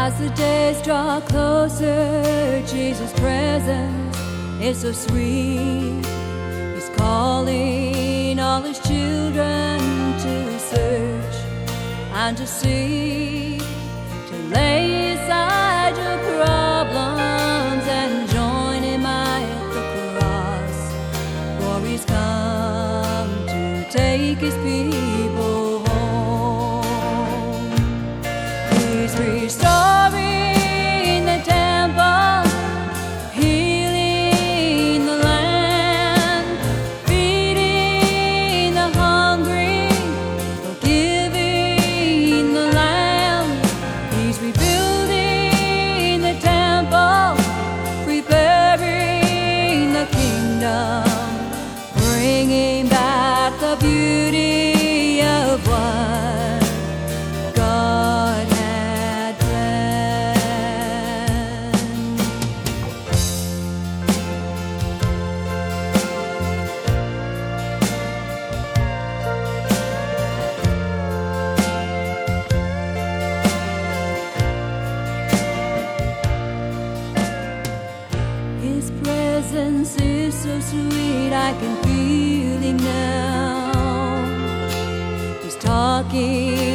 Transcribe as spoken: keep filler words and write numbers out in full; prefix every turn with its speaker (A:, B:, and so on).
A: As the days draw closer, Jesus' presence is so sweet. He's calling all his children to search and to seek, to lay aside your problems and join him at the cross. For he's come to take his people home. He's restoring the temple, healing the land, feeding the hungry, forgiving the lamb. He's rebuilding the temple, preparing the kingdom, bringing back the beauty of what God had planned. His presence is so sweet, I can feel him now. He's talking